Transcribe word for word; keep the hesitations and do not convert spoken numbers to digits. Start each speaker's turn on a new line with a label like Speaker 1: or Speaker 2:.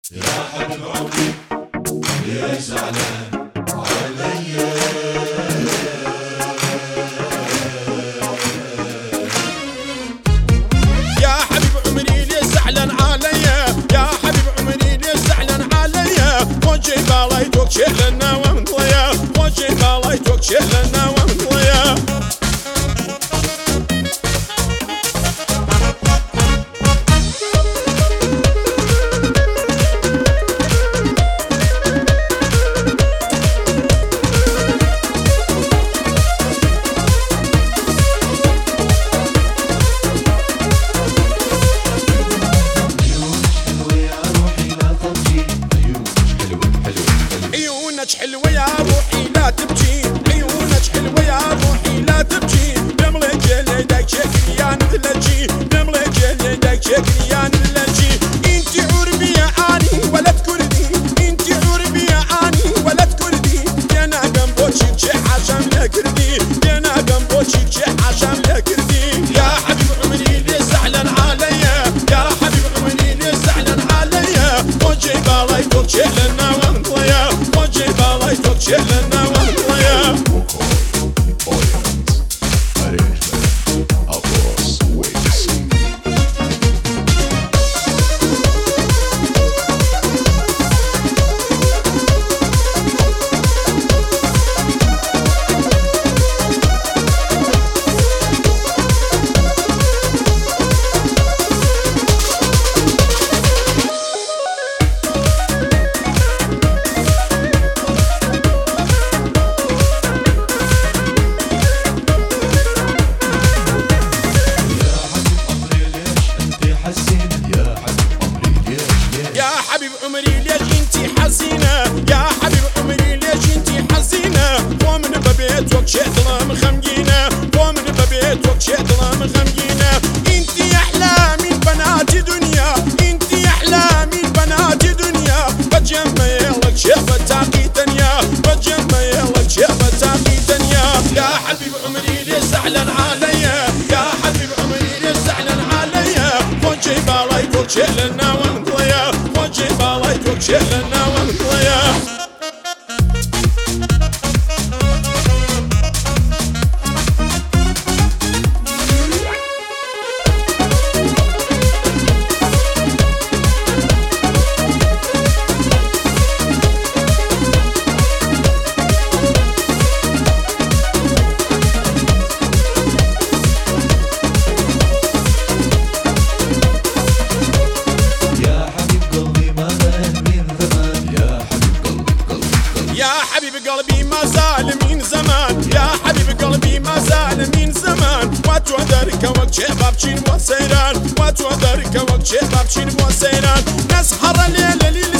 Speaker 1: يا حبيب عمري ليه زعلان عليا؟
Speaker 2: يا حبيب عمري ليه زعلان عليا؟ يا حبيب عمري ليه زعلان عليا؟ وجهي بالايتوك شيلنا ومضيا، وجهي بالايتوك شيلنا ومضيا. عيونك حلوة يا روحي لا تبكي، عيونك حلوة يا روحي لا تبكي، نملك يدك شكلي يا نذلجي، نملك يدك شكلي يا نذلجي. انتي عربية اني ولد كردي، انتي عربية اني ولد كردي، بينا جنبوشي تشي عشان لا كردي، بينا جنبوشي تشي عشان لا كردي. يا حبيب عمري ليه زعلان عليا؟ يا حبيب عمري ليه زعلان عليا؟ وجهي بالايتوك شيلنا ومضيا، وجهي بالايتوك شيلنا ومضيا. يا حبيب عمري ليش انتي حزينة؟ يا حبيب عمري ليش انتي حزينة؟ ومن ببيتك شي ظلام خمجينة، ومن ببيتك شي ظلام خمجينة. انتي احلى من بنات دنيا، انتي احلى من بنات دنيا، بتجمع لك شي بتاقي دنيا، بتجمع لك شي بتاقي دنيا. يا حبيب عمري ليش زعلان عليا؟ يا حبيب عمري ليش زعلان عليا؟ وجهي بالايتوك شيلنا ومضيا، وجهي بالايتوك شيلنا ومضيا. يا حبيب قلبي ما زال من زمان، يا حبيب قلبي ما زال من زمان، واتودرك وقت شباب شين وسيران، واتودرك وقت شباب شين وسيران. نسهر الليل الليل